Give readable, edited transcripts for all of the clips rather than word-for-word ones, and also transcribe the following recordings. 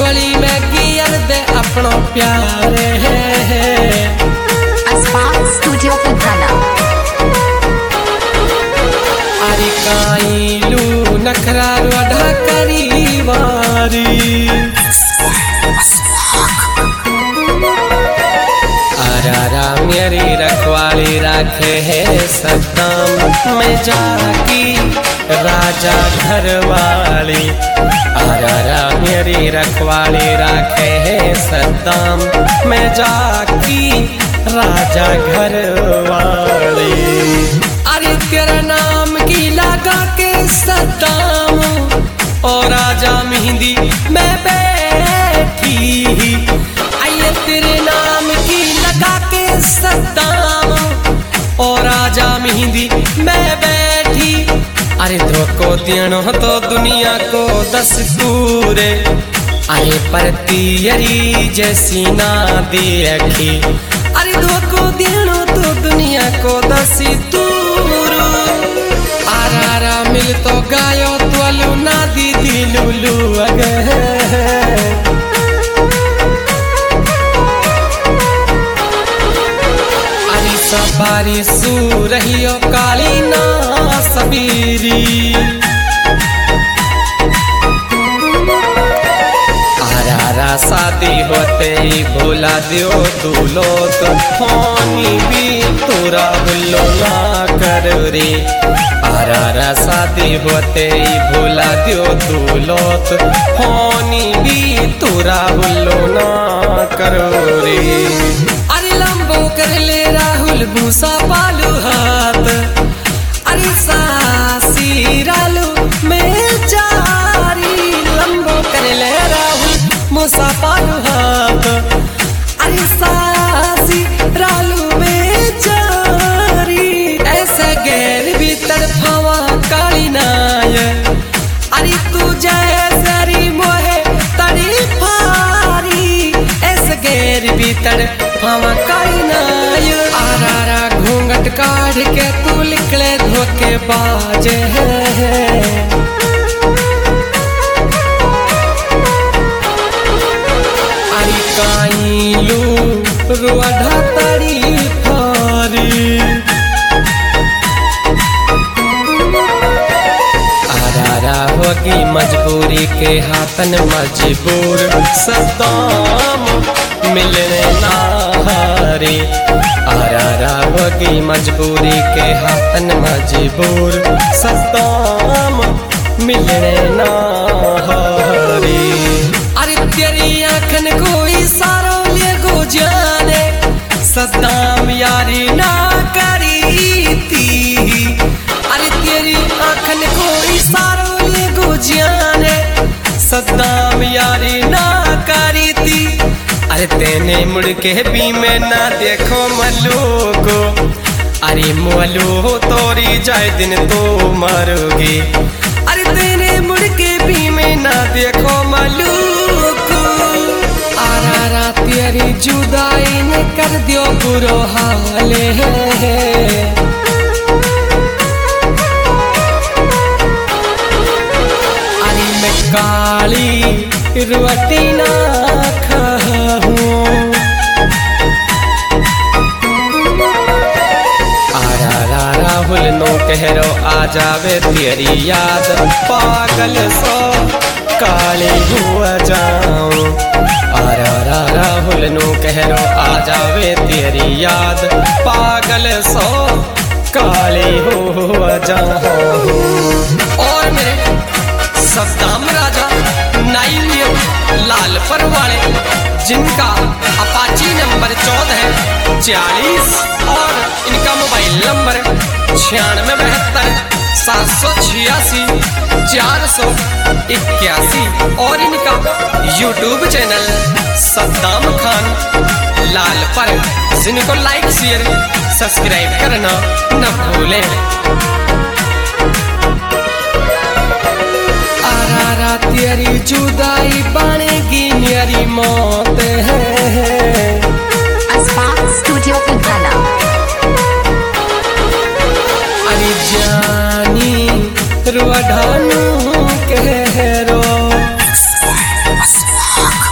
गली में गियर दे अपनो प्यारे अस्पाक स्टूडियो पुराना। अरे काईलू नखरा रोढ़ा करी वारी आरा मेरी रखवाली राखे है सद्दाम में जाकी राजा घर वाली। आरा मेरी रखवाली राखे है सद्दाम में जाकी राजा घर वाली। अरे तेरा नाम की लगा के सद्दाम और राजा मेहंदी में बैठी। आइए तेरे नाम की लगा के सद्दाम और राजा मेहंदी में बैठी। अरे धोखो देनो तो दुनिया को दस्तूर। अरे पर तियरी जैसी ना देखी। अरे धोखो देनो तो दुनिया को दस्तूर। आरा मिल तो गायो तो ना दीदी लुलू अगे। सवारी सू रहियो काली ना सबीरी। आरा शादी होते ही भूला दियो तू लोग फोनी भी तोरा भूलो ना कर रे। आरा शादी होते ही भूला दियो तू लोग फोनी भी तोरा भूलो ना करो रे। अरे लंबो कर ले राहुल भूसा पालू हाथ। अरे सासी रालू में जारी लंबो कर ले राहुल भूसा पालू हाथ। अरे सासी रालू में जारी ऐसे गैर भी तरफावा काली नाय। अरे तू जैसरी मोहे तड़ी फारी ऐसे गैर भी तरफावा काली नाय। आरा घूंघट काढ़ के तू निकले धोखे बाजे अरे काईलू रोढ़ा तड़ी फारी। आरा होगी मजबूरी के हाथन मजबूर सद्दाम मिलने ना हारी। आरा होगी मजबूरी के हाथन मजबूर सद्दाम मिलने ना हारी। अरे तेरी आँखन को इशारो ले गो जाने सद्दाम यारी ना करी थी। अरे तेरी आँखन को इशारो ले गो जाने सद्दाम यारी ना करी थी। अरे तेने मुड़ के भी में ना देखो मल्लू को। अरे मोलू तोरी जाए दिन तो मरोगी। अरे तेने मुड़ के भी में ना देखो मल्लू को। आरा तेरी जुदाई ने कर दियो बुरो हाले। अरे मैं काली रोटी ना खाऊं। आरा राहुल नो कहरो आ जावे तेरी याद पागल सो काली हुआ जाऊं। आरा राहुल नो कहरो आ जावे तेरी याद पागल सो काली हुआ जाऊं। और मेरे सद्दाम राजा नाइलियो लाल पर वाले जिनका अपाची नंबर 1440 और इनका मोबाइल नंबर 9672 786 481 और इनका यूट्यूब चैनल सद्दाम खान लाल पर, जिनको लाइक शेयर सब्सक्राइब करना न भूलें। तेरी जुदाई बनेगी मेरी मौत है। अस्पाक स्टूडियो पुराना। अरे जानी रोढ़ानू कहरो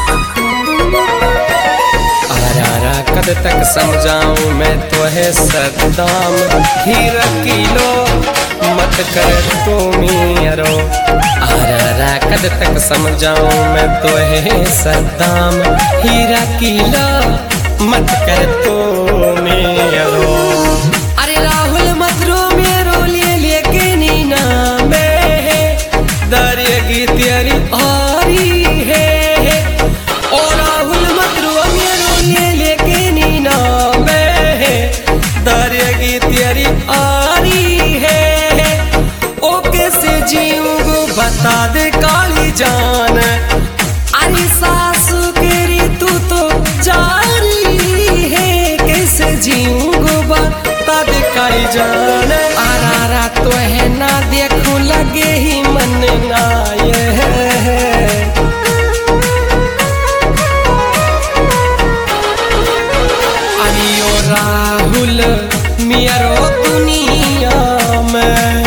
समझाऊं मैं तो है सद्दाम, हीरा किलो मत कर तू मियारो। आरा कद तक समझाऊं मैं तो है सद्दाम, हीरा किलो मत कर तू मियारो। अरे राहुल मत रो मेरो लिए लेके नीना में दरिया की तेरी आरी है। ओ राहुल मत रो मेरो लिए लेके नीना में दरिया की तेरी आरी है। ओ कैसे जीऊंगा बता दे काली जान, अरे सासू केरी तू तो जारी है। कैसे जीऊंगा बता दे काली जान, आरा तो है ना देखूं लगे ही मन ना ये है। अरे ओ राहुल मियारो दुनिया में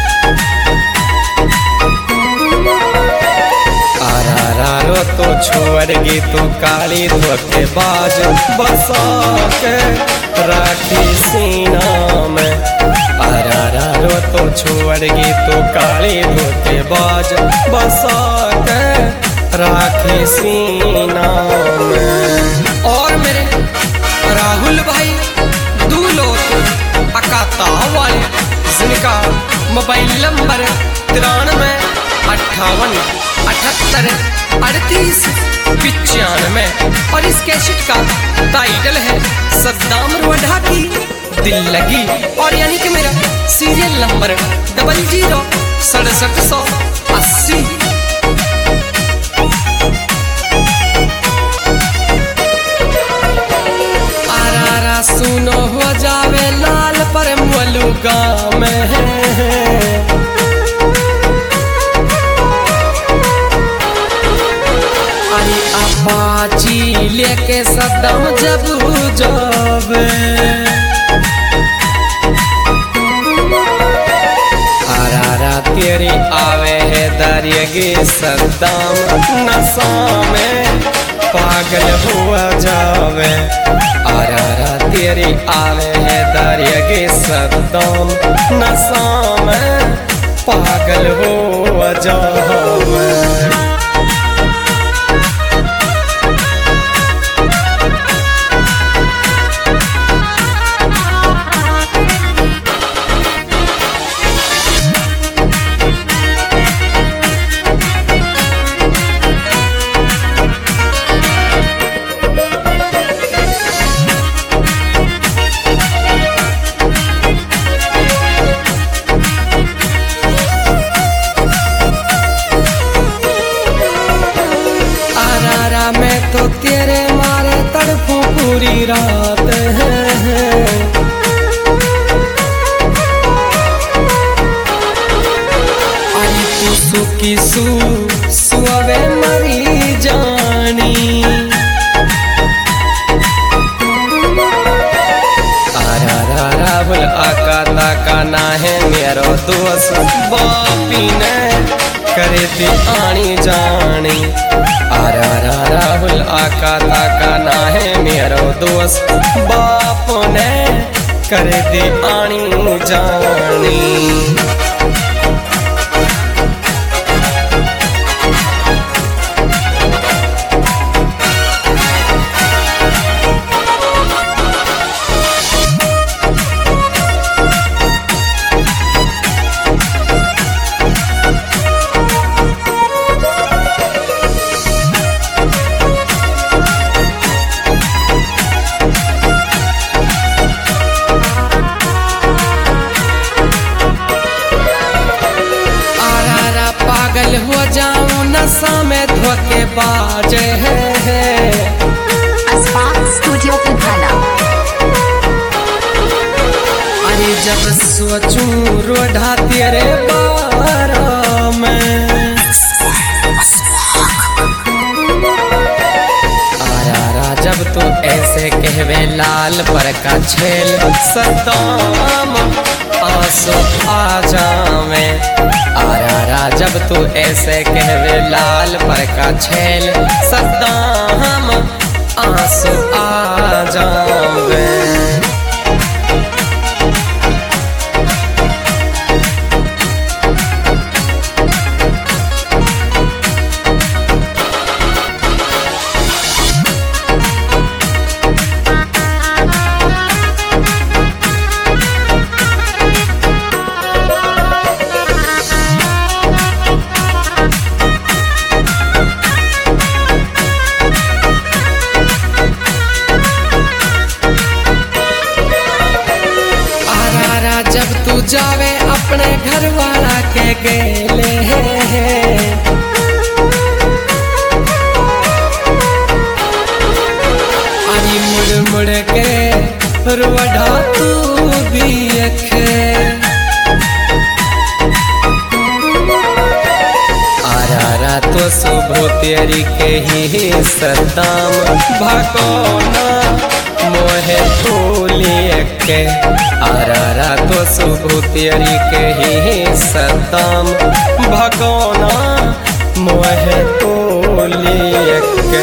आरा तो छोड़गी तू काली धोखेबाज, बसा के राखी सीना में। आरा तो छोड़गी तू काली धोखेबाज, बसा के राखी सीना में। और मेरे राहुल भाई दूलो अकाता वाले जिनका मोबाइल नंबर 93 58 78 38 95 और इस कैसेट का टाइटल है सद्दाम रोढ़ा की दिल लगी। और यानी कि मेरा सीरियल नंबर 00 6780। आरा सुनो हो जावे लाल पर मुलुका में। अरे अपाची लेके सद्दाम जब जावे, आरा तेरी आवे है दरिया के सद्दाम, नशा में पागल हुआ जावे। आरा तेरी आवे है दरिया के सद्दाम, नशा में पागल हुआ जावे। मैं तो तेरे मारे तड़पूं पूरी रात है। अरे तू सुखी सुवे मरी जानी, आरा राहुल आका ताका ना है मेरो दोस्त, बापी ने करे थी आनी जानी। आरा राहुल आका ताका ना है मेरो दोस्त, बाप ने करे दी आनी जानी। पागल हो जाऊं नशा में धोखेबाज है। अस्पाक स्टूडियो पिंपला। अरे जब सोचूं रोढ़ा तेरे बारे में, आरा जब तू ऐसे कहवे लाल पर का छेल, सद्दाम आंसू आ जावे। आरा जब तू ऐसे कहवे लाल पर का छेल, सद्दाम आंसू आ जावे। जब तू जावे अपने घर वाला के गेले, अरे मुड़ मुड़ के रुवढ़ा तू भी अखे। आरा तो सुबह तेरी के ही सदाम भगोना मोहे तूलिए के। आरा तो सुबह तेरी के ही सदाम भगोना मोहे तूलिए के।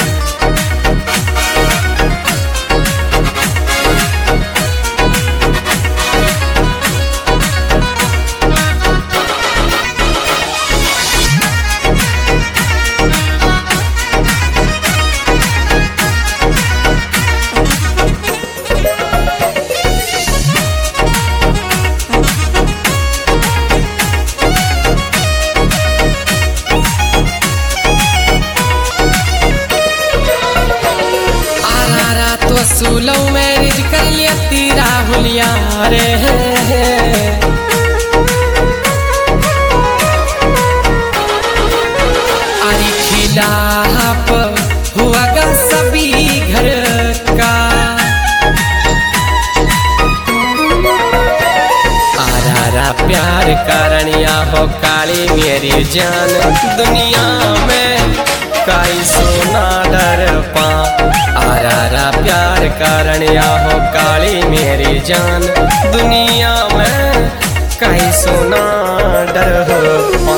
सुलो मैरिज कर लिया तेरा हुलिया रे। अरे खिलाफ हुआ का सभी घर का। आरा प्यार कारणिया हो काली मेरी जान। दुनिया में काई सोना डर पा। आरा प्यार कारणिया हो काली मेरी जान। दुनिया में काई सोना डर हो पा।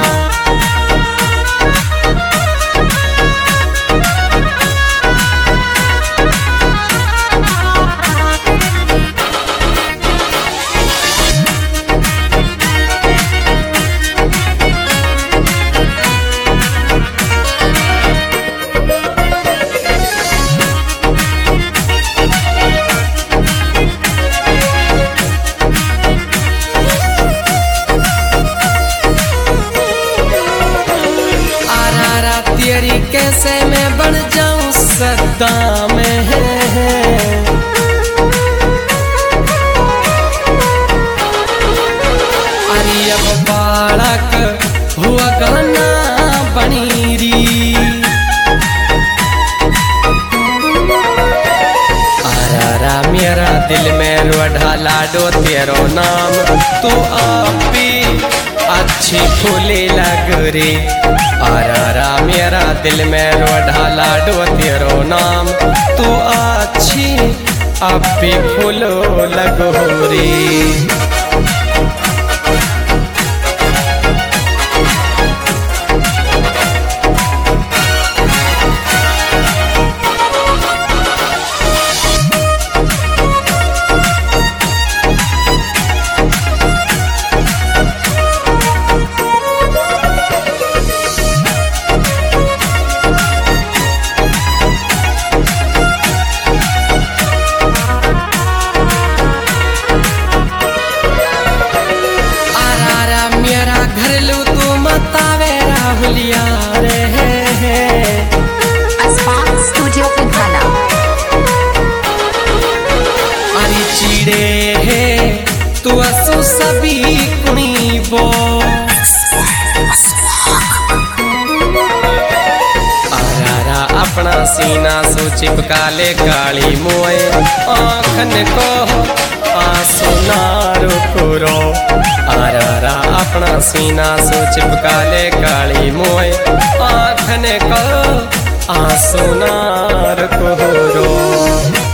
तेरी कैसे मैं बन जाऊं सदा में। अरे अब बालक हुआ गाना बनी री। आरा मेरा दिल में रुढ़ा लाडो तेरो नाम। तू आप भी अच्छी फूली लग री। आरा मेरा दिल में रुढ़ा लाडो तेरो नाम। तू अच्छी अब भी फूलो लगो री। तू असु सभी कुणी बो। आरा अपना सीना सो चिपका ले काली मोए। आँखन को आंसू ना रुको। आरा अपना सीना सो चिपका ले काली मोए। आँखन को आंसू ना रुको।